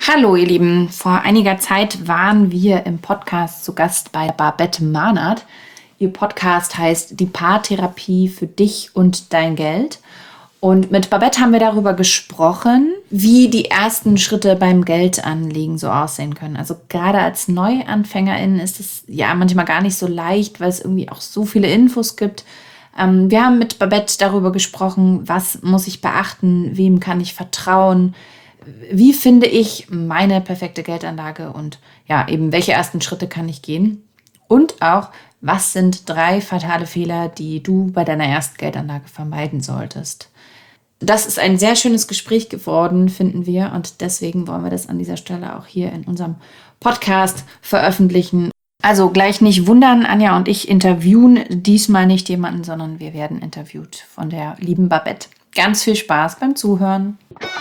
Hallo ihr Lieben, vor einiger Zeit waren wir im Podcast zu Gast bei Babette Mahnert. Ihr Podcast heißt Die Paartherapie für dich und dein Geld. Und mit Babette haben wir darüber gesprochen, wie die ersten Schritte beim Geldanlegen so aussehen können. Also gerade als Neuanfängerin ist es ja manchmal gar nicht so leicht, weil es irgendwie auch so viele Infos gibt. Wir haben mit Babette darüber gesprochen, was muss ich beachten, wem kann ich vertrauen, wie finde ich meine perfekte Geldanlage und ja, eben welche ersten Schritte kann ich gehen? Und auch, was sind 3 fatale Fehler, die du bei deiner ersten Geldanlage vermeiden solltest? Das ist ein sehr schönes Gespräch geworden, finden wir. Und deswegen wollen wir das an dieser Stelle auch hier in unserem Podcast veröffentlichen. Also gleich nicht wundern, Anja und ich interviewen diesmal nicht jemanden, sondern wir werden interviewt von der lieben Babette. Ganz viel Spaß beim Zuhören.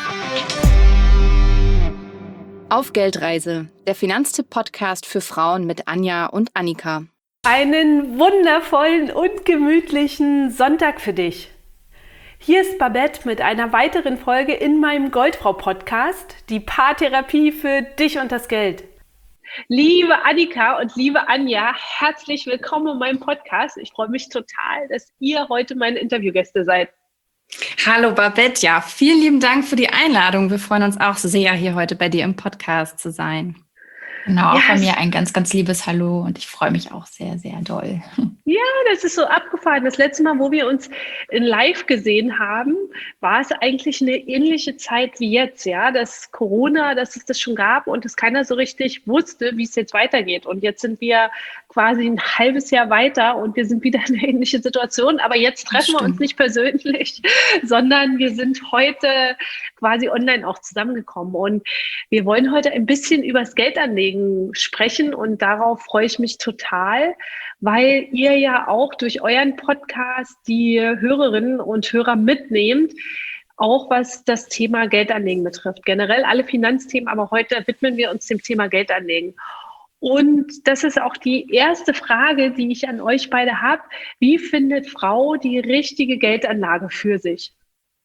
Auf Geldreise, der Finanztipp-Podcast für Frauen mit Anja und Annika. Einen wundervollen und gemütlichen Sonntag für dich. Hier ist Babette mit einer weiteren Folge in meinem Goldfrau-Podcast, die Paartherapie für dich und das Geld. Liebe Annika und liebe Anja, herzlich willkommen in meinem Podcast. Ich freue mich total, dass ihr heute meine Interviewgäste seid. Hallo Babette, ja, vielen lieben Dank für die Einladung. Wir freuen uns auch sehr, hier heute bei dir im Podcast zu sein. Genau, auch von mir ein ganz, ganz liebes Hallo und ich freue mich auch sehr, sehr doll. Ja, das ist so abgefahren. Das letzte Mal, wo wir uns in Live gesehen haben, war es eigentlich eine ähnliche Zeit wie jetzt, ja, dass Corona, dass es das schon gab und dass keiner so richtig wusste, wie es jetzt weitergeht. Und jetzt sind wir quasi ein halbes Jahr weiter und wir sind wieder in einer ähnlichen Situation. Aber jetzt treffen wir uns nicht persönlich, sondern wir sind heute quasi online auch zusammengekommen. Und wir wollen heute ein bisschen über das Geldanlegen sprechen und darauf freue ich mich total, weil ihr ja auch durch euren Podcast die Hörerinnen und Hörer mitnehmt, auch was das Thema Geldanlegen betrifft. Generell alle Finanzthemen, aber heute widmen wir uns dem Thema Geldanlegen. Und das ist auch die erste Frage, die ich an euch beide habe. Wie findet Frau die richtige Geldanlage für sich?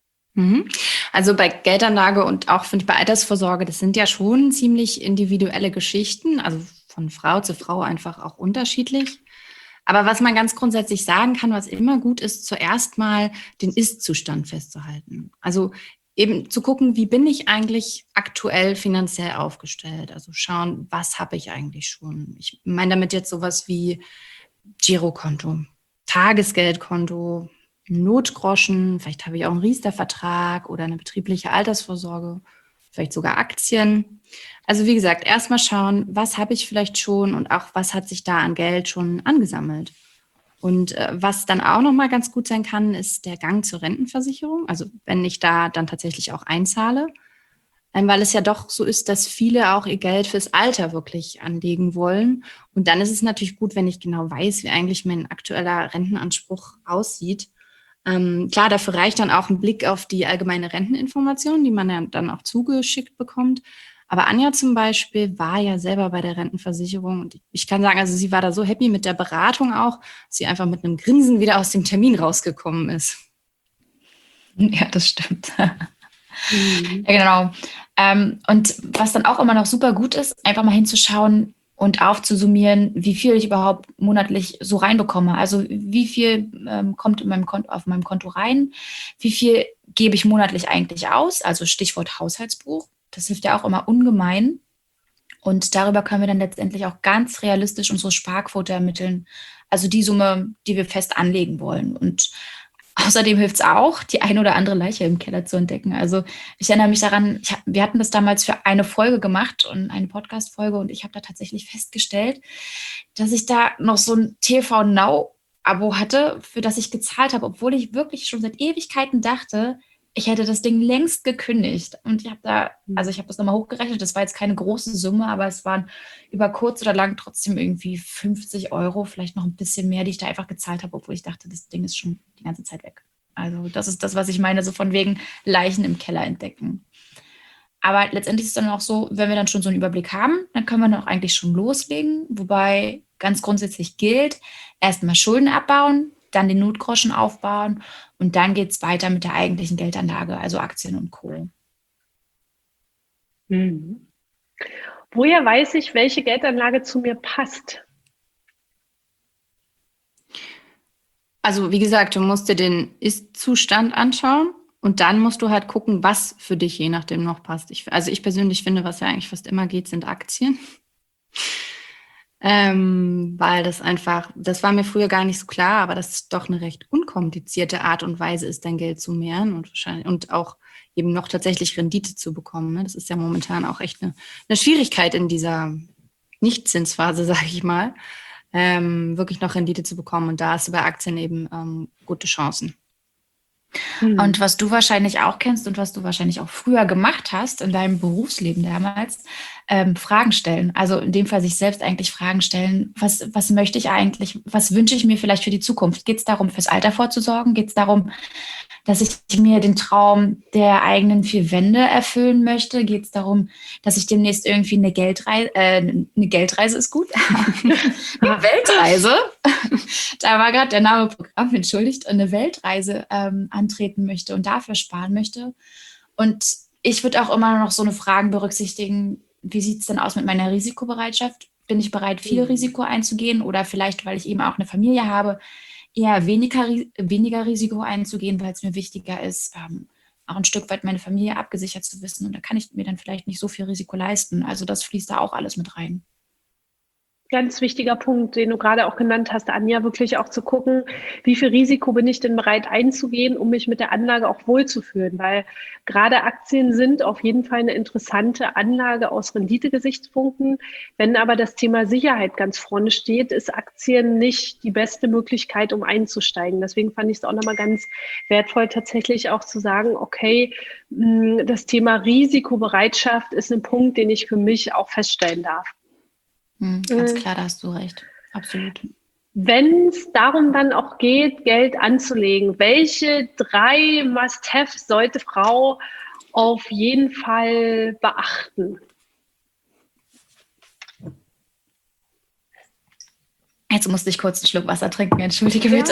Also bei Geldanlage und auch finde ich bei Altersvorsorge, das sind ja schon ziemlich individuelle Geschichten, also von Frau zu Frau einfach auch unterschiedlich. Aber was man ganz grundsätzlich sagen kann, was immer gut ist, zuerst mal den Ist-Zustand festzuhalten. Also eben zu gucken, wie bin ich eigentlich aktuell finanziell aufgestellt? Also schauen, was habe ich eigentlich schon? Ich meine damit jetzt sowas wie Girokonto, Tagesgeldkonto, Notgroschen, vielleicht habe ich auch einen Riester-Vertrag oder eine betriebliche Altersvorsorge, vielleicht sogar Aktien. Also wie gesagt, erstmal schauen, was habe ich vielleicht schon und auch was hat sich da an Geld schon angesammelt. Und was dann auch nochmal ganz gut sein kann, ist der Gang zur Rentenversicherung. Also wenn ich da dann tatsächlich auch einzahle, weil es ja doch so ist, dass viele auch ihr Geld fürs Alter wirklich anlegen wollen. Und dann ist es natürlich gut, wenn ich genau weiß, wie eigentlich mein aktueller Rentenanspruch aussieht. Klar, dafür reicht dann auch ein Blick auf die allgemeine Renteninformation, die man ja dann auch zugeschickt bekommt. Aber Anja zum Beispiel war ja selber bei der Rentenversicherung und ich kann sagen, also sie war da so happy mit der Beratung auch, dass sie einfach mit einem Grinsen wieder aus dem Termin rausgekommen ist. Ja, das stimmt. Ja, genau. Und was dann auch immer noch super gut ist, einfach mal hinzuschauen und aufzusummieren, wie viel ich überhaupt monatlich so reinbekomme. Also wie viel kommt in auf meinem Konto rein, wie viel gebe ich monatlich eigentlich aus, also Stichwort Haushaltsbuch. Das hilft ja auch immer ungemein. Und darüber können wir dann letztendlich auch ganz realistisch unsere Sparquote ermitteln. Also die Summe, die wir fest anlegen wollen. Und außerdem hilft es auch, die eine oder andere Leiche im Keller zu entdecken. Also ich erinnere mich daran, wir hatten das damals für eine Folge gemacht und eine Podcast-Folge und ich habe da tatsächlich festgestellt, dass ich da noch so ein TV Now Abo hatte, für das ich gezahlt habe, obwohl ich wirklich schon seit Ewigkeiten dachte, ich hätte das Ding längst gekündigt. Und ich habe das nochmal hochgerechnet, das war jetzt keine große Summe, aber es waren über kurz oder lang trotzdem irgendwie 50 Euro, vielleicht noch ein bisschen mehr, die ich da einfach gezahlt habe, obwohl ich dachte, das Ding ist schon die ganze Zeit weg. Also das ist das, was ich meine, so von wegen Leichen im Keller entdecken. Aber letztendlich ist es dann auch so, wenn wir dann schon so einen Überblick haben, dann können wir dann auch eigentlich schon loslegen. Wobei ganz grundsätzlich gilt, erstmal Schulden abbauen, dann den Notgroschen aufbauen und dann geht es weiter mit der eigentlichen Geldanlage, also Aktien und Co. Woher weiß ich, welche Geldanlage zu mir passt? Also wie gesagt, du musst dir den Ist-Zustand anschauen und dann musst du halt gucken, was für dich je nachdem noch passt. Ich persönlich finde, was ja eigentlich fast immer geht, sind Aktien. Weil das war mir früher gar nicht so klar, aber das ist doch eine recht unkomplizierte Art und Weise ist, dein Geld zu mehren und auch eben noch tatsächlich Rendite zu bekommen. Ne? Das ist ja momentan auch echt eine Schwierigkeit in dieser Nichtzinsphase, sage ich mal, wirklich noch Rendite zu bekommen. Und da hast du bei Aktien eben gute Chancen. Und was du wahrscheinlich auch kennst und was du wahrscheinlich auch früher gemacht hast in deinem Berufsleben damals, Fragen stellen. Also in dem Fall sich selbst eigentlich Fragen stellen, was möchte ich eigentlich, was wünsche ich mir vielleicht für die Zukunft? Geht es darum, fürs Alter vorzusorgen? Geht es darum, dass ich mir den Traum der eigenen vier Wände erfüllen möchte? Geht es darum, dass ich demnächst irgendwie eine Geldreise ist gut, eine Weltreise, da war gerade der Name Programm, entschuldigt, eine Weltreise antreten möchte und dafür sparen möchte. Und ich würde auch immer noch so eine Frage berücksichtigen, wie sieht es denn aus mit meiner Risikobereitschaft? Bin ich bereit, viel Risiko einzugehen oder vielleicht, weil ich eben auch eine Familie habe, eher weniger Risiko einzugehen, weil es mir wichtiger ist, auch ein Stück weit meine Familie abgesichert zu wissen. Und da kann ich mir dann vielleicht nicht so viel Risiko leisten. Also das fließt da auch alles mit rein. Ganz wichtiger Punkt, den du gerade auch genannt hast, Anja, wirklich auch zu gucken, wie viel Risiko bin ich denn bereit einzugehen, um mich mit der Anlage auch wohlzufühlen, weil gerade Aktien sind auf jeden Fall eine interessante Anlage aus Renditegesichtspunkten. Wenn aber das Thema Sicherheit ganz vorne steht, ist Aktien nicht die beste Möglichkeit, um einzusteigen. Deswegen fand ich es auch nochmal ganz wertvoll, tatsächlich auch zu sagen, okay, das Thema Risikobereitschaft ist ein Punkt, den ich für mich auch feststellen darf. Ganz klar, da hast du recht. Absolut. Wenn es darum dann auch geht, Geld anzulegen, welche 3 Must-Haves sollte Frau auf jeden Fall beachten? Jetzt musste ich kurz einen Schluck Wasser trinken, entschuldige bitte.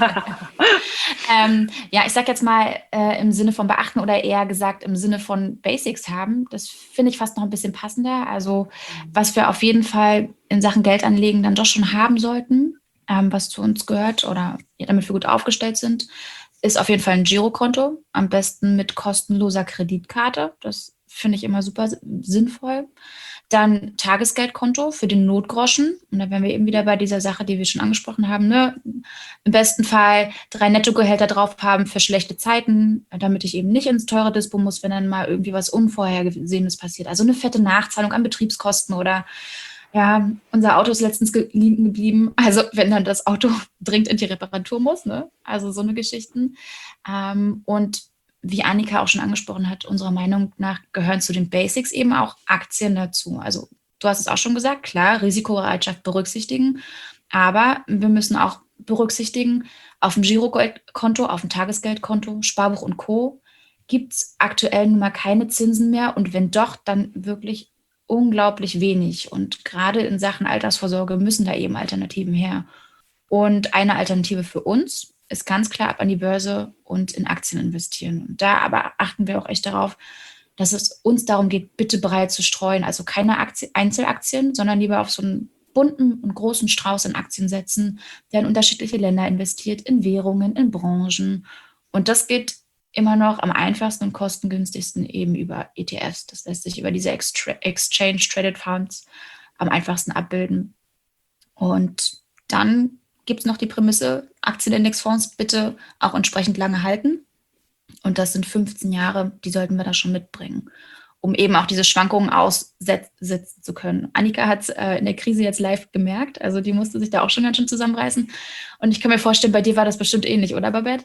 Ja, ich sag jetzt mal im Sinne von beachten oder eher gesagt im Sinne von Basics haben. Das finde ich fast noch ein bisschen passender. Also was wir auf jeden Fall in Sachen Geld anlegen dann doch schon haben sollten, was zu uns gehört oder damit wir gut aufgestellt sind, ist auf jeden Fall ein Girokonto, am besten mit kostenloser Kreditkarte. Das finde ich immer super sinnvoll. Dann Tagesgeldkonto für den Notgroschen. Und da wären wir eben wieder bei dieser Sache, die wir schon angesprochen haben. Ne? Im besten Fall 3 Nettogehälter drauf haben für schlechte Zeiten, damit ich eben nicht ins teure Dispo muss, wenn dann mal irgendwie was Unvorhergesehenes passiert. Also eine fette Nachzahlung an Betriebskosten oder ja, unser Auto ist letztens liegen geblieben. Also wenn dann das Auto dringend in die Reparatur muss. Ne? Also so eine Geschichten. Und wie Annika auch schon angesprochen hat, unserer Meinung nach gehören zu den Basics eben auch Aktien dazu. Also du hast es auch schon gesagt, klar, Risikobereitschaft berücksichtigen, aber wir müssen auch berücksichtigen, auf dem Girokonto, auf dem Tagesgeldkonto, Sparbuch und Co. gibt es aktuell nun mal keine Zinsen mehr und wenn doch, dann wirklich unglaublich wenig. Und gerade in Sachen Altersvorsorge müssen da eben Alternativen her. Und eine Alternative für uns ist ganz klar ab an die Börse und in Aktien investieren. Und da aber achten wir auch echt darauf, dass es uns darum geht, bitte breit zu streuen. Also keine Einzelaktien, sondern lieber auf so einen bunten und großen Strauß an Aktien setzen, der in unterschiedliche Länder investiert, in Währungen, in Branchen. Und das geht immer noch am einfachsten und kostengünstigsten eben über ETFs. Das lässt sich über diese Exchange Traded Funds am einfachsten abbilden. Und dann gibt es noch die Prämisse, Aktienindexfonds bitte auch entsprechend lange halten. Und das sind 15 Jahre, die sollten wir da schon mitbringen, um eben auch diese Schwankungen aussetzen zu können. Annika hat es in der Krise jetzt live gemerkt, also die musste sich da auch schon ganz schön zusammenreißen. Und ich kann mir vorstellen, bei dir war das bestimmt ähnlich, oder Babette?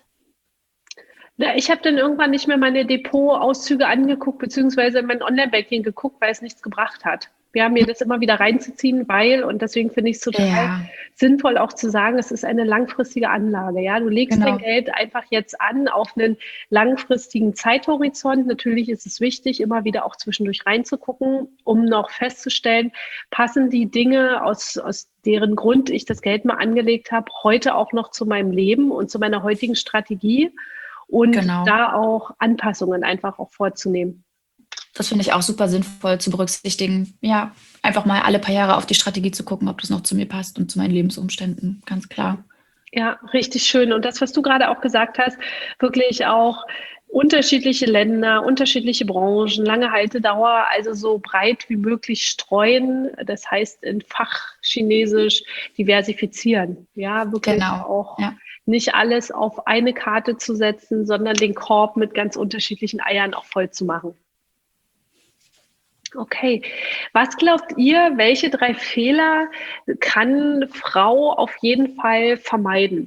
Na, ich habe dann irgendwann nicht mehr meine Depotauszüge angeguckt, beziehungsweise mein Online-Banking geguckt, weil es nichts gebracht hat. Wir haben mir das immer wieder reinzuziehen, und deswegen finde ich es total sinnvoll auch zu sagen, es ist eine langfristige Anlage. Ja, du legst dein Geld einfach jetzt an auf einen langfristigen Zeithorizont. Natürlich ist es wichtig, immer wieder auch zwischendurch reinzugucken, um noch festzustellen, passen die Dinge, aus deren Grund ich das Geld mal angelegt habe, heute auch noch zu meinem Leben und zu meiner heutigen Strategie und da auch Anpassungen einfach auch vorzunehmen. Das finde ich auch super sinnvoll zu berücksichtigen. Ja, einfach mal alle paar Jahre auf die Strategie zu gucken, ob das noch zu mir passt und zu meinen Lebensumständen, ganz klar. Ja, richtig schön. Und das, was du gerade auch gesagt hast, wirklich auch unterschiedliche Länder, unterschiedliche Branchen, lange Haltedauer, also so breit wie möglich streuen. Das heißt in Fachchinesisch diversifizieren. Ja, wirklich Genau. auch Ja. nicht alles auf eine Karte zu setzen, sondern den Korb mit ganz unterschiedlichen Eiern auch voll zu machen. Okay. Was glaubt ihr, welche 3 Fehler kann Frau auf jeden Fall vermeiden?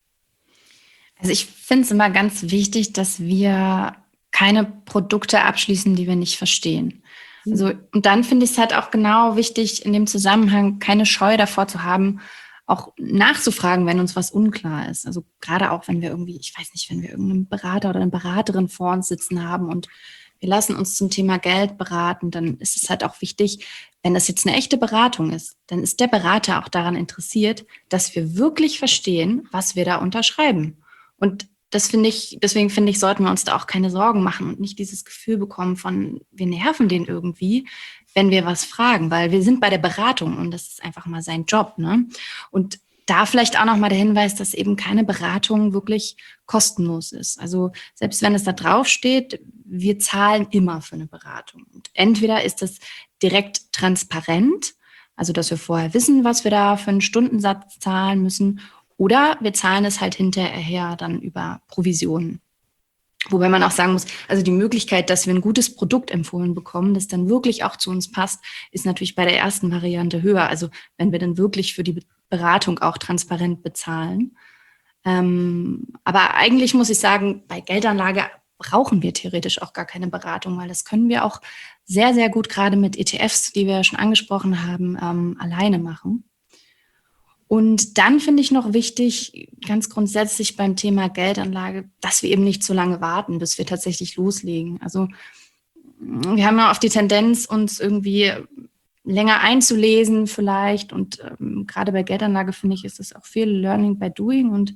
Also ich finde es immer ganz wichtig, dass wir keine Produkte abschließen, die wir nicht verstehen. Also, und dann finde ich es halt auch genau wichtig, in dem Zusammenhang keine Scheu davor zu haben, auch nachzufragen, wenn uns was unklar ist. Also gerade auch, wenn wir irgendwie, ich weiß nicht, wenn wir irgendeinen Berater oder eine Beraterin vor uns sitzen haben und wir lassen uns zum Thema Geld beraten, dann ist es halt auch wichtig, wenn das jetzt eine echte Beratung ist, dann ist der Berater auch daran interessiert, dass wir wirklich verstehen, was wir da unterschreiben. Und das finde ich, deswegen finde ich, sollten wir uns da auch keine Sorgen machen und nicht dieses Gefühl bekommen von, wir nerven den irgendwie, wenn wir was fragen, weil wir sind bei der Beratung und das ist einfach mal sein Job, ne? Und da vielleicht auch nochmal der Hinweis, dass eben keine Beratung wirklich kostenlos ist. Also selbst wenn es da drauf steht, wir zahlen immer für eine Beratung. Und entweder ist das direkt transparent, also dass wir vorher wissen, was wir da für einen Stundensatz zahlen müssen, oder wir zahlen es halt hinterher dann über Provisionen. Wobei man auch sagen muss, also die Möglichkeit, dass wir ein gutes Produkt empfohlen bekommen, das dann wirklich auch zu uns passt, ist natürlich bei der ersten Variante höher. Also wenn wir dann wirklich für die Beratung auch transparent bezahlen. Aber eigentlich muss ich sagen, bei Geldanlage brauchen wir theoretisch auch gar keine Beratung, weil das können wir auch sehr, sehr gut gerade mit ETFs, die wir ja schon angesprochen haben, alleine machen. Und dann finde ich noch wichtig, ganz grundsätzlich beim Thema Geldanlage, dass wir eben nicht so lange warten, bis wir tatsächlich loslegen. Also wir haben ja oft die Tendenz, uns irgendwie länger einzulesen vielleicht. Und gerade bei Geldanlage, finde ich, ist es auch viel Learning by Doing. Und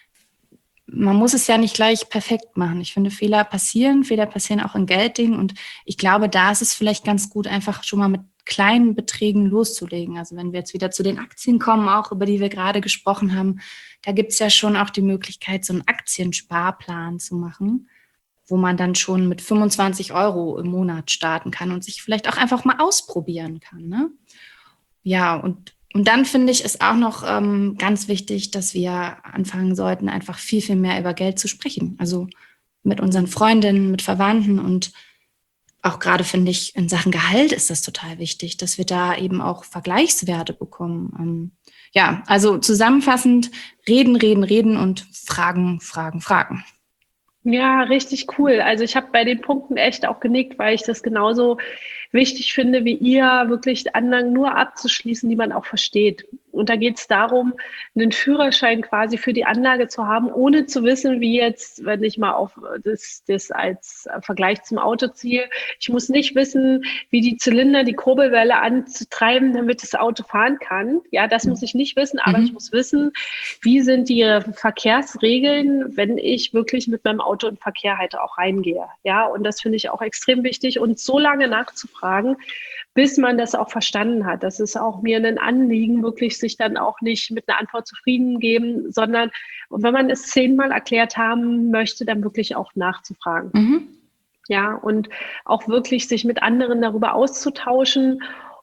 man muss es ja nicht gleich perfekt machen. Ich finde, Fehler passieren auch in Gelddingen. Und ich glaube, da ist es vielleicht ganz gut, einfach schon mal mit kleinen Beträgen loszulegen. Also wenn wir jetzt wieder zu den Aktien kommen, auch über die wir gerade gesprochen haben, da gibt es ja schon auch die Möglichkeit, so einen Aktiensparplan zu machen, wo man dann schon mit 25 € im Monat starten kann und sich vielleicht auch einfach mal ausprobieren kann. Ne? Ja, und dann finde ich es auch noch ganz wichtig, dass wir anfangen sollten, einfach viel, viel mehr über Geld zu sprechen. Also mit unseren Freundinnen, mit Verwandten und auch gerade finde ich, in Sachen Gehalt ist das total wichtig, dass wir da eben auch Vergleichswerte bekommen. Ja, also zusammenfassend, reden, reden, reden und fragen, fragen, fragen. Ja, richtig cool. Also ich habe bei den Punkten echt auch genickt, weil ich das genauso wichtig finde, wie ihr, wirklich Anlagen nur abzuschließen, die man auch versteht. Und da geht es darum, einen Führerschein quasi für die Anlage zu haben, ohne zu wissen, wie jetzt, wenn ich mal auf das als Vergleich zum Auto ziehe, ich muss nicht wissen, wie die Zylinder die Kurbelwelle anzutreiben, damit das Auto fahren kann. Ja, das muss ich nicht wissen, aber ich muss wissen, wie sind die Verkehrsregeln, wenn ich wirklich mit meinem Auto in Verkehr halt auch reingehe. Ja, und das finde ich auch extrem wichtig und so lange nachzufragen, bis man das auch verstanden hat. Das ist auch mir ein Anliegen, wirklich sich dann auch nicht mit einer Antwort zufrieden geben, sondern und wenn man es 10-mal erklärt haben möchte, dann wirklich auch nachzufragen. Ja, und auch wirklich sich mit anderen darüber auszutauschen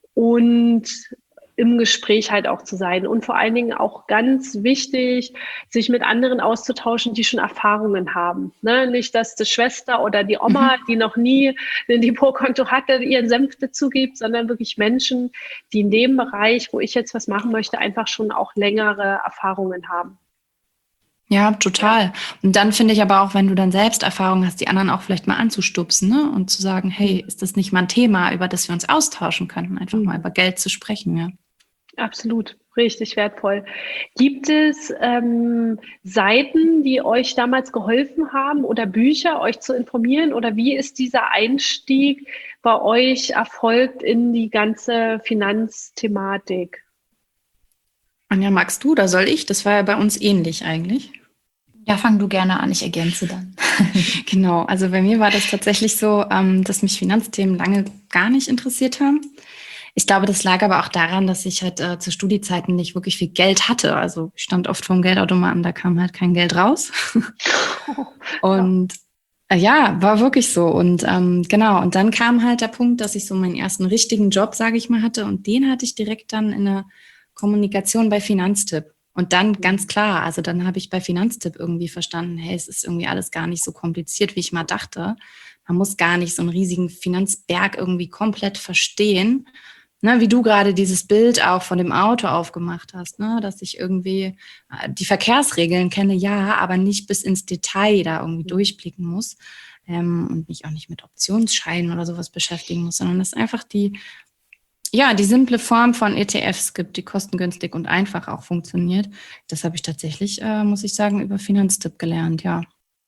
und im Gespräch halt auch zu sein. Und vor allen Dingen auch ganz wichtig, sich mit anderen auszutauschen, die schon Erfahrungen haben. Ne? Nicht, dass die Schwester oder die Oma, die noch nie ein Depotkonto hatte, ihren Senf dazu gibt, sondern wirklich Menschen, die in dem Bereich, wo ich jetzt was machen möchte, einfach schon auch längere Erfahrungen haben. Ja, total. Und dann finde ich aber auch, wenn du dann selbst Erfahrung hast, die anderen auch vielleicht mal anzustupsen, ne? Und zu sagen, hey, ist das nicht mal ein Thema, über das wir uns austauschen könnten, einfach mal über Geld zu sprechen, ja. Absolut, richtig wertvoll. Gibt es Seiten, die euch damals geholfen haben oder Bücher, euch zu informieren? Oder wie ist dieser Einstieg bei euch erfolgt in die ganze Finanzthematik? Anja, magst du oder soll ich? Das war ja bei uns ähnlich eigentlich. Ja, fang du gerne an, ich ergänze dann. Genau, also bei mir war das tatsächlich so, dass mich Finanzthemen lange gar nicht interessiert haben. Ich glaube, das lag aber auch daran, dass ich halt zu Studiezeiten nicht wirklich viel Geld hatte. Also ich stand oft vorm Geldautomaten, da kam halt kein Geld raus. Und ja, war wirklich so. Und genau, und dann kam halt der Punkt, dass ich so meinen ersten richtigen Job, sage ich mal, hatte. Und den hatte ich direkt dann in der Kommunikation bei Finanztipp. Und dann ganz klar, also dann habe ich bei Finanztipp irgendwie verstanden, hey, es ist irgendwie alles gar nicht so kompliziert, wie ich mal dachte. Man muss gar nicht so einen riesigen Finanzberg irgendwie komplett verstehen. Ne, wie du gerade dieses Bild auch von dem Auto aufgemacht hast, ne, dass ich irgendwie die Verkehrsregeln kenne, ja, aber nicht bis ins Detail da irgendwie durchblicken muss und mich auch nicht mit Optionsscheinen oder sowas beschäftigen muss, sondern es einfach die simple Form von ETFs gibt, die kostengünstig und einfach auch funktioniert. Das habe ich tatsächlich, muss ich sagen, über Finanztipp gelernt, ja.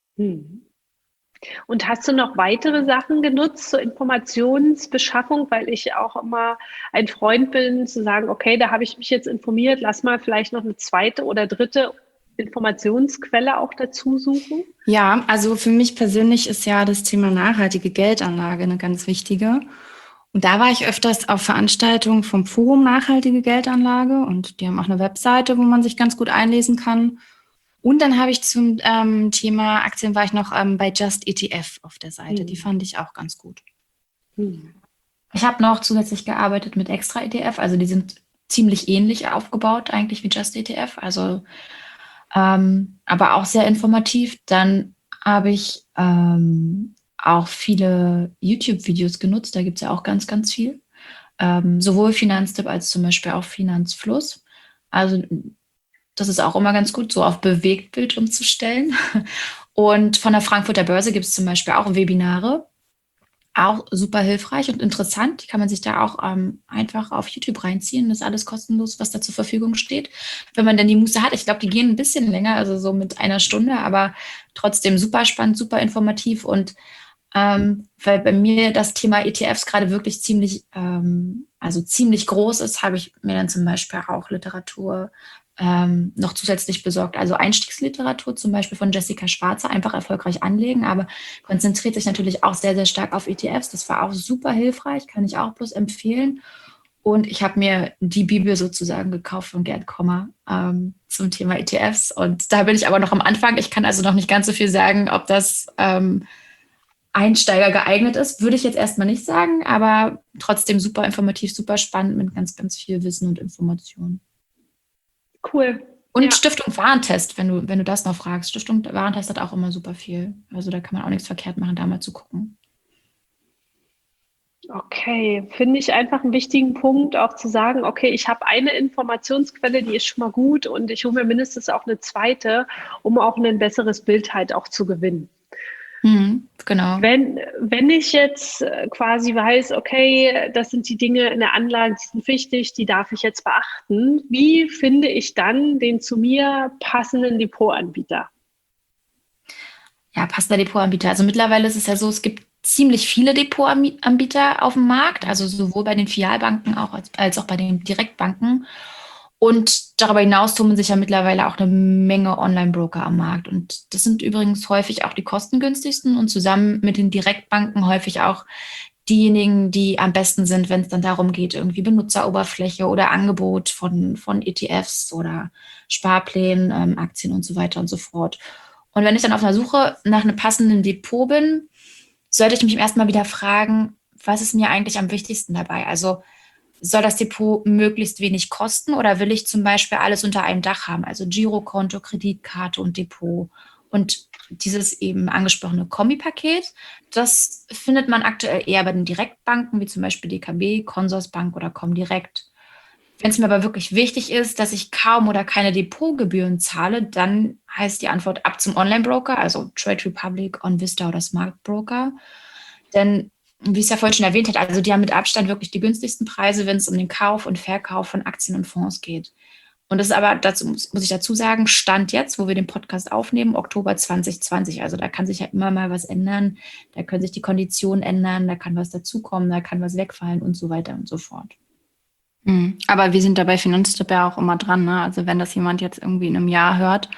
Und hast du noch weitere Sachen genutzt zur Informationsbeschaffung? Weil ich auch immer ein Freund bin, zu sagen, okay, da habe ich mich jetzt informiert, lass mal vielleicht noch eine zweite oder dritte Informationsquelle auch dazu suchen. Ja, also für mich persönlich ist ja das Thema nachhaltige Geldanlage eine ganz wichtige. Und da war ich öfters auf Veranstaltungen vom Forum Nachhaltige Geldanlage und die haben auch eine Webseite, wo man sich ganz gut einlesen kann. Und dann habe ich zum Thema Aktien war ich noch bei Just ETF auf der Seite. Die fand ich auch ganz gut. Ich habe noch zusätzlich gearbeitet mit Extra ETF, also die sind ziemlich ähnlich aufgebaut eigentlich wie Just ETF, also aber auch sehr informativ. Dann habe ich auch viele YouTube-Videos genutzt, da gibt es ja auch ganz, ganz viel. Sowohl Finanztipp als zum Beispiel auch Finanzfluss. Also das ist auch immer ganz gut, so auf Bewegtbild umzustellen. Und von der Frankfurter Börse gibt es zum Beispiel auch Webinare, auch super hilfreich und interessant. Die kann man sich da auch einfach auf YouTube reinziehen. Das ist alles kostenlos, was da zur Verfügung steht. Wenn man denn die Muße hat, ich glaube, die gehen ein bisschen länger, also so mit einer Stunde, aber trotzdem super spannend, super informativ. Und weil bei mir das Thema ETFs gerade wirklich ziemlich groß ist, habe ich mir dann zum Beispiel auch Literatur noch zusätzlich besorgt. Also Einstiegsliteratur zum Beispiel von Jessica Schwarzer, einfach erfolgreich anlegen, aber konzentriert sich natürlich auch sehr, sehr stark auf ETFs. Das war auch super hilfreich, kann ich auch bloß empfehlen. Und ich habe mir die Bibel sozusagen gekauft von Gerd Kommer zum Thema ETFs. Und da bin ich aber noch am Anfang. Ich kann also noch nicht ganz so viel sagen, ob das Einsteiger geeignet ist, würde ich jetzt erstmal nicht sagen, aber trotzdem super informativ, super spannend mit ganz, ganz viel Wissen und Informationen. Cool. Und Stiftung Warentest, wenn du das noch fragst. Stiftung Warentest hat auch immer super viel. Also da kann man auch nichts verkehrt machen, da mal zu gucken. Okay, finde ich einfach einen wichtigen Punkt, auch zu sagen, okay, ich habe eine Informationsquelle, die ist schon mal gut und ich hole mir mindestens auch eine zweite, um auch ein besseres Bild halt auch zu gewinnen. Genau. Wenn ich jetzt quasi weiß, okay, das sind die Dinge in der Anlage, die sind wichtig, die darf ich jetzt beachten, wie finde ich dann den zu mir passenden Depotanbieter? Ja, passender Depotanbieter. Also mittlerweile ist es ja so, es gibt ziemlich viele Depotanbieter auf dem Markt, also sowohl bei den Filialbanken als auch bei den Direktbanken. Und darüber hinaus tummeln sich ja mittlerweile auch eine Menge Online-Broker am Markt. Und das sind übrigens häufig auch die kostengünstigsten und zusammen mit den Direktbanken häufig auch diejenigen, die am besten sind, wenn es dann darum geht, irgendwie Benutzeroberfläche oder Angebot von ETFs oder Sparplänen, Aktien und so weiter und so fort. Und wenn ich dann auf einer Suche nach einem passenden Depot bin, sollte ich mich erstmal wieder fragen, was ist mir eigentlich am wichtigsten dabei? Also soll das Depot möglichst wenig kosten oder will ich zum Beispiel alles unter einem Dach haben? Also Girokonto, Kreditkarte und Depot. Und dieses eben angesprochene Kombipaket, das findet man aktuell eher bei den Direktbanken, wie zum Beispiel DKB, Consorsbank oder Comdirect. Wenn es mir aber wirklich wichtig ist, dass ich kaum oder keine Depotgebühren zahle, dann heißt die Antwort ab zum Online-Broker, also Trade Republic, OnVista oder Smart Broker. Denn wie ich es ja vorhin schon erwähnt habe, also die haben mit Abstand wirklich die günstigsten Preise, wenn es um den Kauf und Verkauf von Aktien und Fonds geht. Und das ist aber, dazu muss ich dazu sagen, Stand jetzt, wo wir den Podcast aufnehmen, Oktober 2020. Also da kann sich ja immer mal was ändern, da können sich die Konditionen ändern, da kann was dazukommen, da kann was wegfallen und so weiter und so fort. Aber wir sind da bei Finanztipp ja auch immer dran, ne? Also wenn das jemand jetzt irgendwie in einem Jahr hört,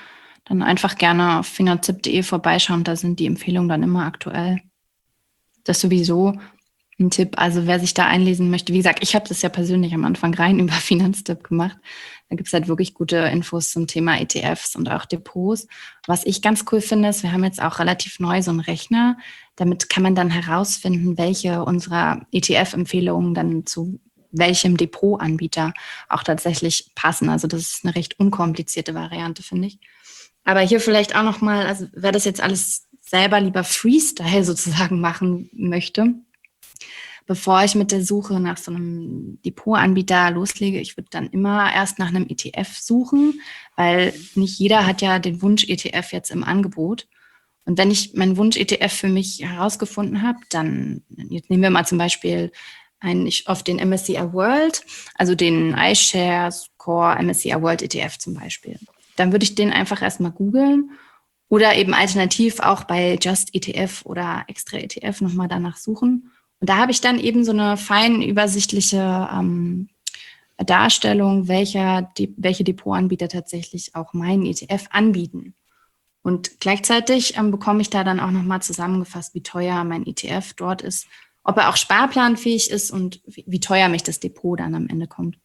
dann einfach gerne auf finazip.de vorbeischauen. Da sind die Empfehlungen dann immer aktuell. Das ist sowieso ein Tipp. Also wer sich da einlesen möchte, wie gesagt, ich habe das ja persönlich am Anfang rein über Finanztipp gemacht. Da gibt es halt wirklich gute Infos zum Thema ETFs und auch Depots. Was ich ganz cool finde, ist, wir haben jetzt auch relativ neu so einen Rechner. Damit kann man dann herausfinden, welche unserer ETF-Empfehlungen dann zu welchem Depotanbieter auch tatsächlich passen. Also das ist eine recht unkomplizierte Variante, finde ich. Aber hier vielleicht auch nochmal, also wer das jetzt alles selber lieber Freestyle sozusagen machen möchte, bevor ich mit der Suche nach so einem Depotanbieter loslege, ich würde dann immer erst nach einem ETF suchen, weil nicht jeder hat ja den Wunsch-ETF jetzt im Angebot. Und wenn ich meinen Wunsch-ETF für mich herausgefunden habe, dann, jetzt nehmen wir mal zum Beispiel auf den MSCI World, also den iShares Core MSCI World ETF zum Beispiel. Dann würde ich den einfach erstmal googeln oder eben alternativ auch bei Just ETF oder Extra ETF nochmal danach suchen. Und da habe ich dann eben so eine fein übersichtliche Darstellung, welche Depotanbieter tatsächlich auch meinen ETF anbieten. Und gleichzeitig bekomme ich da dann auch nochmal zusammengefasst, wie teuer mein ETF dort ist, ob er auch sparplanfähig ist und wie teuer mich das Depot dann am Ende kommt.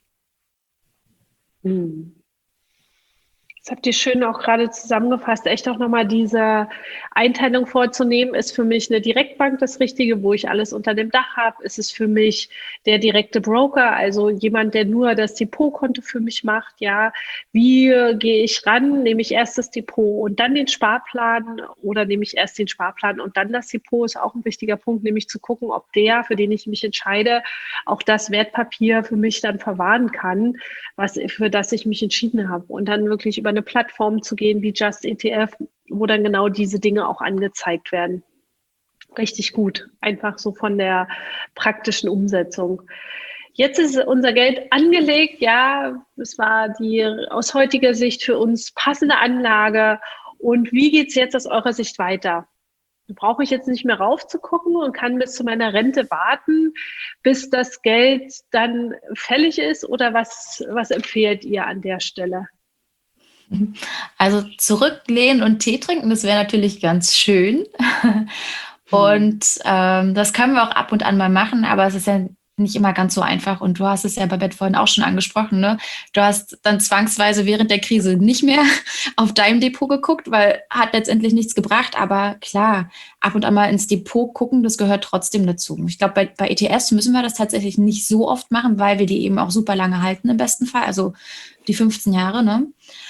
Das habt ihr schön auch gerade zusammengefasst. Echt auch nochmal diese Einteilung vorzunehmen. Ist für mich eine Direktbank das Richtige, wo ich alles unter dem Dach habe? Ist es für mich der direkte Broker, also jemand, der nur das Depotkonto für mich macht? Ja, wie gehe ich ran? Nehme ich erst das Depot und dann den Sparplan oder nehme ich erst den Sparplan und dann das Depot? Ist auch ein wichtiger Punkt, nämlich zu gucken, ob der, für den ich mich entscheide, auch das Wertpapier für mich dann verwahren kann, für das ich mich entschieden habe. Und dann wirklich über eine Plattform zu gehen wie Just ETF, wo dann genau diese Dinge auch angezeigt werden. Richtig gut, einfach so von der praktischen Umsetzung. Jetzt ist unser Geld angelegt, ja, es war die aus heutiger Sicht für uns passende Anlage. Und wie geht es jetzt aus eurer Sicht weiter? Brauche ich jetzt nicht mehr raufzugucken und kann bis zu meiner Rente warten, bis das Geld dann fällig ist? Oder was empfehlt ihr an der Stelle? Also zurücklehnen und Tee trinken, das wäre natürlich ganz schön. Und das können wir auch ab und an mal machen, aber es ist ja nicht immer ganz so einfach. Und du hast es ja, Babette, vorhin auch schon angesprochen, ne? Du hast dann zwangsweise während der Krise nicht mehr auf deinem Depot geguckt, weil hat letztendlich nichts gebracht. Aber klar, ab und an mal ins Depot gucken, das gehört trotzdem dazu. Ich glaube, bei ETFs müssen wir das tatsächlich nicht so oft machen, weil wir die eben auch super lange halten im besten Fall. Also die 15 Jahre, ne?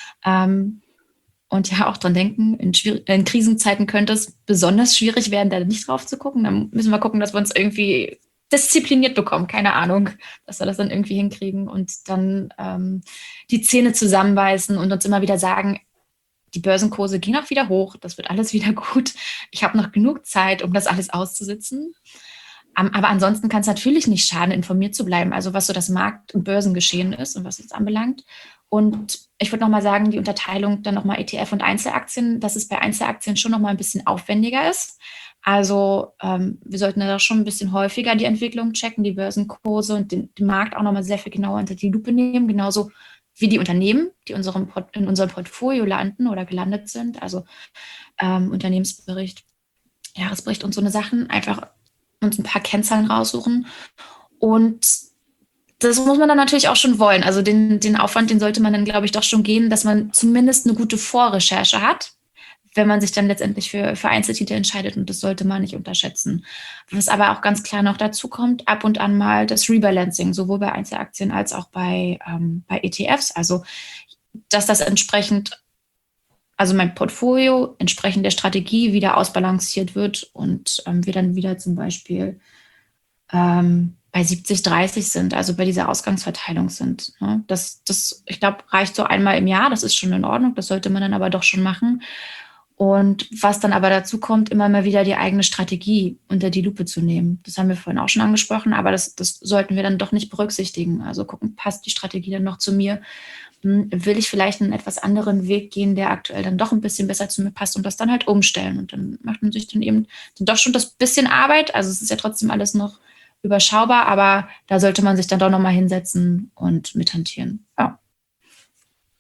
Und ja, auch dran denken, in Krisenzeiten könnte es besonders schwierig werden, da nicht drauf zu gucken. Dann müssen wir gucken, dass wir uns irgendwie diszipliniert bekommen, keine Ahnung, dass wir das dann irgendwie hinkriegen und dann die Zähne zusammenbeißen und uns immer wieder sagen, die Börsenkurse gehen auch wieder hoch, das wird alles wieder gut. Ich habe noch genug Zeit, um das alles auszusitzen. Aber ansonsten kann es natürlich nicht schaden, informiert zu bleiben, also was so das Markt- und Börsengeschehen ist und was es anbelangt. Und ich würde nochmal sagen, die Unterteilung dann nochmal ETF und Einzelaktien, dass es bei Einzelaktien schon nochmal ein bisschen aufwendiger ist. Also wir sollten da schon ein bisschen häufiger die Entwicklung checken, die Börsenkurse und den Markt auch nochmal sehr viel genauer unter die Lupe nehmen, genauso wie die Unternehmen, die in unserem Portfolio landen oder gelandet sind. Also Unternehmensbericht, Jahresbericht und so eine Sachen, einfach uns ein paar Kennzahlen raussuchen. Und das muss man dann natürlich auch schon wollen. Also den Aufwand, den sollte man dann, glaube ich, doch schon gehen, dass man zumindest eine gute Vorrecherche hat, wenn man sich dann letztendlich für Einzeltitel entscheidet. Und das sollte man nicht unterschätzen. Was aber auch ganz klar noch dazu kommt, ab und an mal das Rebalancing, sowohl bei Einzelaktien als auch bei ETFs. Also, dass das entsprechend, also mein Portfolio entsprechend der Strategie wieder ausbalanciert wird und wir dann wieder zum Beispiel bei 70-30 sind, also bei dieser Ausgangsverteilung sind. Ne? Das, ich glaube, reicht so einmal im Jahr, das ist schon in Ordnung, das sollte man dann aber doch schon machen. Und was dann aber dazu kommt, immer mal wieder die eigene Strategie unter die Lupe zu nehmen. Das haben wir vorhin auch schon angesprochen, aber das sollten wir dann doch nicht berücksichtigen. Also gucken, passt die Strategie dann noch zu mir? Will ich vielleicht einen etwas anderen Weg gehen, der aktuell dann doch ein bisschen besser zu mir passt und das dann halt umstellen. Und dann macht man sich dann eben doch schon das bisschen Arbeit. Also es ist ja trotzdem alles noch überschaubar, aber da sollte man sich dann doch nochmal hinsetzen und mithantieren. Ja.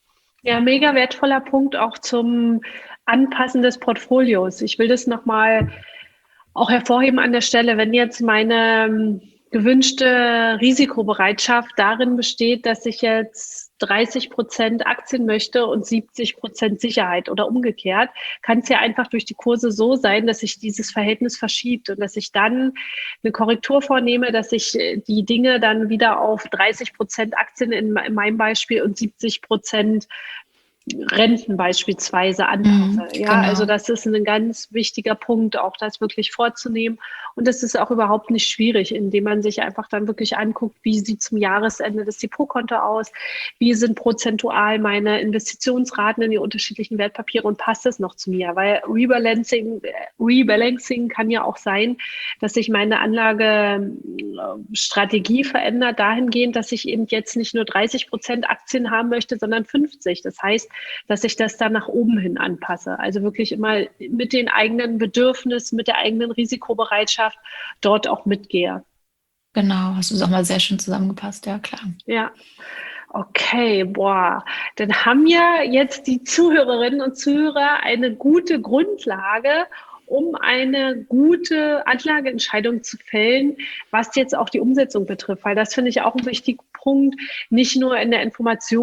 Ja, mega wertvoller Punkt auch zum Anpassen des Portfolios. Ich will das nochmal auch hervorheben an der Stelle, wenn jetzt meine gewünschte Risikobereitschaft darin besteht, dass ich jetzt 30% Aktien möchte und 70% Sicherheit oder umgekehrt, kann es ja einfach durch die Kurse so sein, dass sich dieses Verhältnis verschiebt und dass ich dann eine Korrektur vornehme, dass ich die Dinge dann wieder auf 30% Aktien in meinem Beispiel und 70% Renten beispielsweise anpasse. Ja, Genau. also das ist ein ganz wichtiger Punkt, auch das wirklich vorzunehmen. Und das ist auch überhaupt nicht schwierig, indem man sich einfach dann wirklich anguckt, wie sieht zum Jahresende das Depotkonto aus, wie sind prozentual meine Investitionsraten in die unterschiedlichen Wertpapiere und passt das noch zu mir? Weil Rebalancing kann ja auch sein, dass sich meine Anlagestrategie verändert dahingehend, dass ich eben jetzt nicht nur 30% Aktien haben möchte, sondern 50. Das heißt, dass ich das dann nach oben hin anpasse. Also wirklich immer mit den eigenen Bedürfnissen, mit der eigenen Risikobereitschaft dort auch mitgehe. Genau, hast du es auch mal sehr schön zusammengepasst, ja klar. Ja. Okay, boah, dann haben ja jetzt die Zuhörerinnen und Zuhörer eine gute Grundlage, um eine gute Anlageentscheidung zu fällen, was jetzt auch die Umsetzung betrifft. Weil das finde ich auch ein wichtiger Punkt, nicht nur in der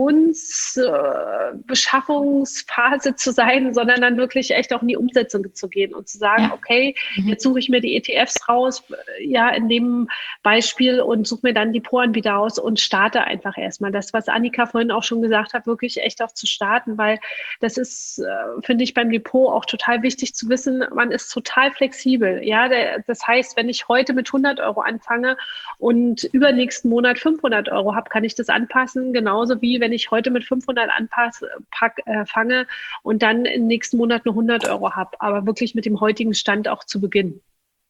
Informationsbeschaffungsphase zu sein, sondern dann wirklich echt auch in die Umsetzung zu gehen und zu sagen, Ja. okay, jetzt suche ich mir die ETFs raus, ja, in dem Beispiel und suche mir dann die Depotanbieter aus und starte einfach erstmal. Das, was Annika vorhin auch schon gesagt hat, wirklich echt auch zu starten, weil das ist, finde ich, beim Depot auch total wichtig zu wissen, man ist total flexibel. Ja, das heißt, wenn ich heute mit 100 Euro anfange und übernächsten Monat 500 Euro habe, kann ich das anpassen, genauso wie wenn ich heute mit 500 fange und dann im nächsten Monat nur 100 Euro habe, aber wirklich mit dem heutigen Stand auch zu beginnen.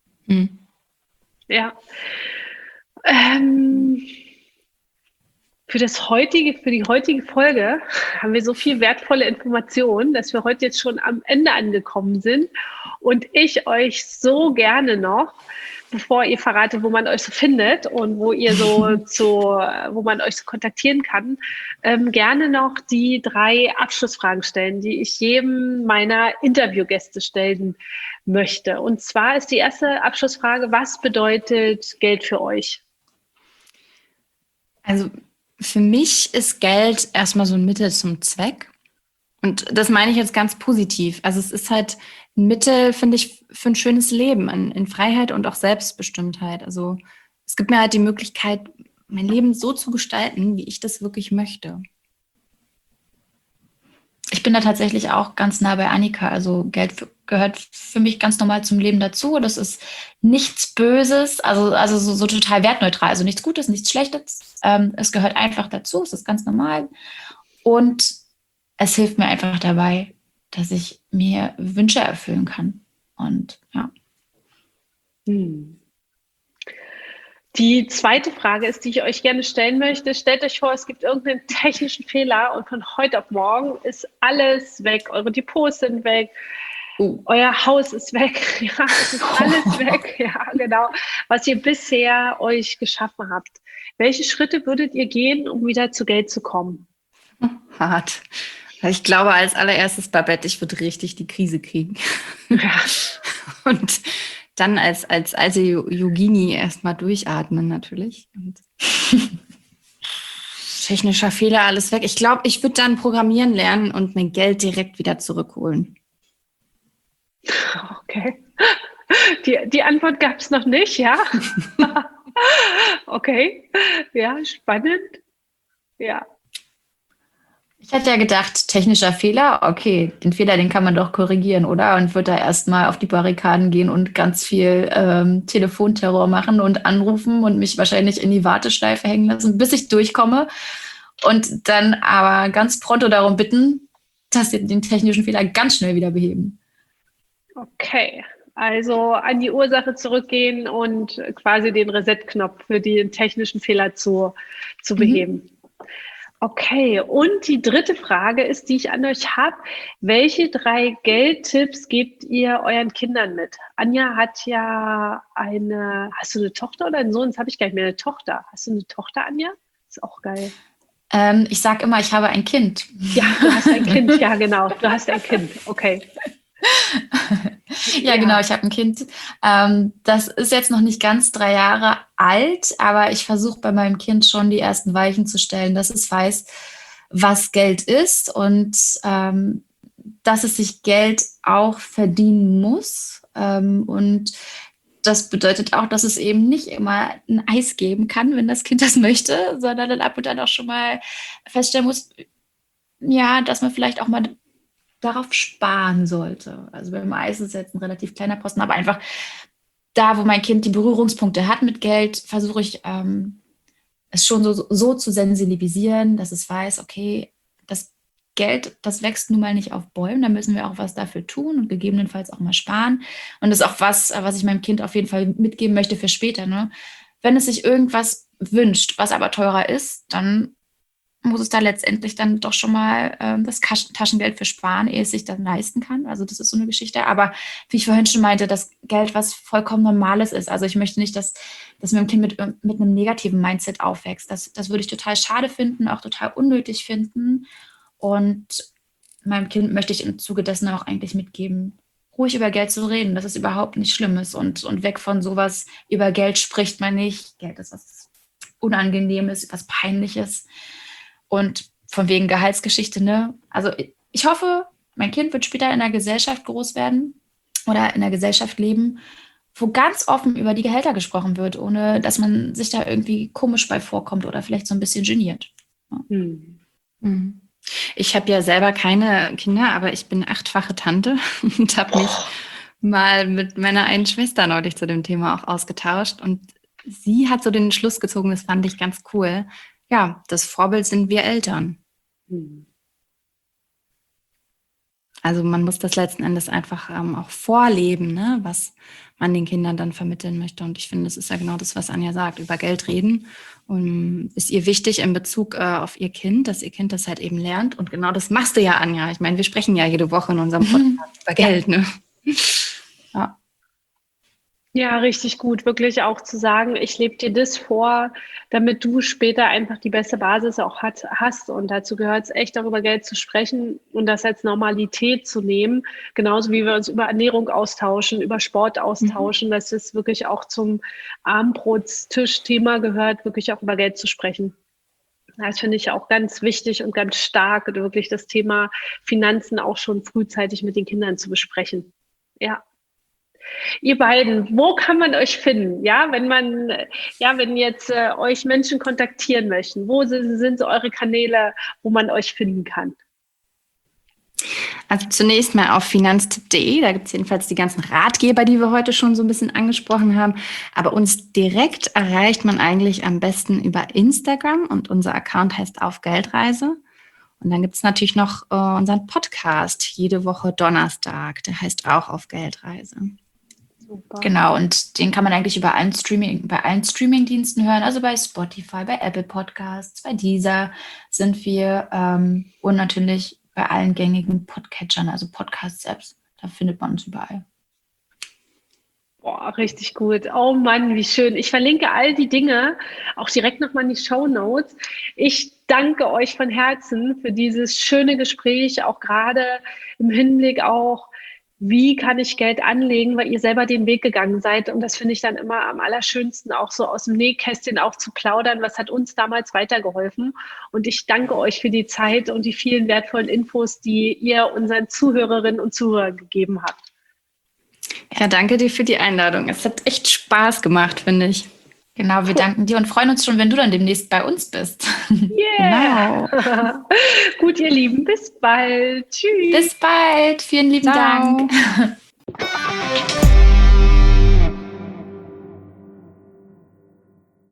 Ja. Für die heutige Folge haben wir so viel wertvolle Informationen, dass wir heute jetzt schon am Ende angekommen sind und ich euch so gerne noch, bevor ihr verratet, wo man euch so findet und wo ihr wo man euch so kontaktieren kann, gerne noch die 3 Abschlussfragen stellen, die ich jedem meiner Interviewgäste stellen möchte. Und zwar ist die erste Abschlussfrage: Was bedeutet Geld für euch? Also für mich ist Geld erstmal so ein Mittel zum Zweck. Und das meine ich jetzt ganz positiv. Also es ist halt ein Mittel, finde ich, für ein schönes Leben in Freiheit und auch Selbstbestimmtheit. Also es gibt mir halt die Möglichkeit, mein Leben so zu gestalten, wie ich das wirklich möchte. Ich bin da tatsächlich auch ganz nah bei Annika. Also Geld gehört für mich ganz normal zum Leben dazu. Das ist nichts Böses, also so total wertneutral. Also nichts Gutes, nichts Schlechtes. Es gehört einfach dazu. Es ist ganz normal. Und es hilft mir einfach dabei, dass ich mir Wünsche erfüllen kann. Und ja. Die zweite Frage ist, die ich euch gerne stellen möchte. Stellt euch vor, es gibt irgendeinen technischen Fehler und von heute auf morgen ist alles weg. Eure Depots sind weg. Euer Haus ist weg. Ja, es ist alles weg. Ja, genau. Was ihr bisher euch geschaffen habt. Welche Schritte würdet ihr gehen, um wieder zu Geld zu kommen? Hart. Ich glaube, als allererstes, Babette, ich würde richtig die Krise kriegen. Ja. Und dann als alte Yogini erstmal durchatmen natürlich. Und technischer Fehler, alles weg. Ich glaube, ich würde dann programmieren lernen und mein Geld direkt wieder zurückholen. Okay. Die Antwort gab es noch nicht, ja? Okay. Ja, spannend. Ja. Ich hätte ja gedacht, technischer Fehler, okay, den Fehler, den kann man doch korrigieren, oder? Und würde da erstmal auf die Barrikaden gehen und ganz viel Telefonterror machen und anrufen und mich wahrscheinlich in die Warteschleife hängen lassen, bis ich durchkomme. Und dann aber ganz pronto darum bitten, dass sie den technischen Fehler ganz schnell wieder beheben. Okay. Also an die Ursache zurückgehen und quasi den Reset-Knopf für den technischen Fehler zu beheben. Okay, und die dritte Frage ist, die ich an euch habe: Welche 3 Geldtipps gebt ihr euren Kindern mit? Anja hat ja hast du eine Tochter oder einen Sohn? Das habe ich gar nicht mehr, eine Tochter. Hast du eine Tochter, Anja? Ist auch geil. Ich sage immer, ich habe ein Kind. Ja, du hast ein Kind, ja genau, du hast ein Kind, okay. Ja, genau, ich habe ein Kind. Das ist jetzt noch nicht ganz 3 Jahre alt, aber ich versuche bei meinem Kind schon die ersten Weichen zu stellen, dass es weiß, was Geld ist und dass es sich Geld auch verdienen muss. Und das bedeutet auch, dass es eben nicht immer ein Eis geben kann, wenn das Kind das möchte, sondern dann ab und an auch schon mal feststellen muss, ja, dass man vielleicht auch mal darauf sparen sollte. Also beim Eis ist es jetzt ein relativ kleiner Posten, aber einfach da, wo mein Kind die Berührungspunkte hat mit Geld, versuche ich es schon so zu sensibilisieren, dass es weiß, okay, das Geld, das wächst nun mal nicht auf Bäumen, da müssen wir auch was dafür tun und gegebenenfalls auch mal sparen. Und das ist auch was ich meinem Kind auf jeden Fall mitgeben möchte für später. Ne? Wenn es sich irgendwas wünscht, was aber teurer ist, dann muss es da letztendlich dann doch schon mal das Taschengeld für sparen, ehe es sich dann leisten kann. Also das ist so eine Geschichte. Aber wie ich vorhin schon meinte, das Geld, was vollkommen Normales ist. Also ich möchte nicht, dass mein Kind mit einem negativen Mindset aufwächst. Das würde ich total schade finden, auch total unnötig finden. Und meinem Kind möchte ich im Zuge dessen auch eigentlich mitgeben, ruhig über Geld zu reden, dass es überhaupt nicht schlimm ist. Und weg von sowas, über Geld spricht man nicht. Geld ist was Unangenehmes, was Peinliches. Und von wegen Gehaltsgeschichte, ne? Also ich hoffe, mein Kind wird später in einer Gesellschaft groß werden oder in einer Gesellschaft leben, wo ganz offen über die Gehälter gesprochen wird, ohne dass man sich da irgendwie komisch bei vorkommt oder vielleicht so ein bisschen geniert. Ja. Ich habe ja selber keine Kinder, aber ich bin 8-fache Tante und habe mich mal mit meiner einen Schwester neulich zu dem Thema auch ausgetauscht. Und sie hat so den Schluss gezogen, das fand ich ganz cool. Ja, das Vorbild sind wir Eltern. Also man muss das letzten Endes einfach auch vorleben, ne, was man den Kindern dann vermitteln möchte. Und ich finde, das ist ja genau das, was Anja sagt, über Geld reden. Und ist ihr wichtig in Bezug auf ihr Kind, dass ihr Kind das halt eben lernt. Und genau das machst du ja, Anja. Ich meine, wir sprechen ja jede Woche in unserem Podcast über Geld, ne? Ja. Ja, richtig gut, wirklich auch zu sagen, ich lebe dir das vor, damit du später einfach die beste Basis auch hast. Und dazu gehört es echt, darüber Geld zu sprechen und das als Normalität zu nehmen. Genauso wie wir uns über Ernährung austauschen, über Sport austauschen, dass es wirklich auch zum Abendbrotstisch-Thema gehört, wirklich auch über Geld zu sprechen. Das finde ich auch ganz wichtig und ganz stark, wirklich das Thema Finanzen auch schon frühzeitig mit den Kindern zu besprechen. Ja. Ihr beiden, wo kann man euch finden? Ja, wenn jetzt euch Menschen kontaktieren möchten, wo sind so eure Kanäle, wo man euch finden kann? Also zunächst mal auf finanztipp.de, da gibt es jedenfalls die ganzen Ratgeber, die wir heute schon so ein bisschen angesprochen haben. Aber uns direkt erreicht man eigentlich am besten über Instagram und unser Account heißt Auf Geldreise. Und dann gibt es natürlich noch unseren Podcast jede Woche Donnerstag, der heißt auch Auf Geldreise. Super. Genau, und den kann man eigentlich bei allen Streaming-Diensten hören, also bei Spotify, bei Apple Podcasts, bei Deezer sind wir und natürlich bei allen gängigen Podcatchern, also Podcast-Apps, da findet man uns überall. Boah, richtig gut. Oh Mann, wie schön. Ich verlinke all die Dinge auch direkt nochmal in die Shownotes. Ich danke euch von Herzen für dieses schöne Gespräch, auch gerade im Hinblick auch, wie kann ich Geld anlegen, weil ihr selber den Weg gegangen seid. Und das finde ich dann immer am allerschönsten, auch so aus dem Nähkästchen auch zu plaudern. Was hat uns damals weitergeholfen? Und ich danke euch für die Zeit und die vielen wertvollen Infos, die ihr unseren Zuhörerinnen und Zuhörern gegeben habt. Ja, danke dir für die Einladung. Es hat echt Spaß gemacht, finde ich. Genau, wir danken dir und freuen uns schon, wenn du dann demnächst bei uns bist. Yeah. Genau. Gut, ihr Lieben, bis bald. Tschüss. Bis bald. Vielen lieben Dank.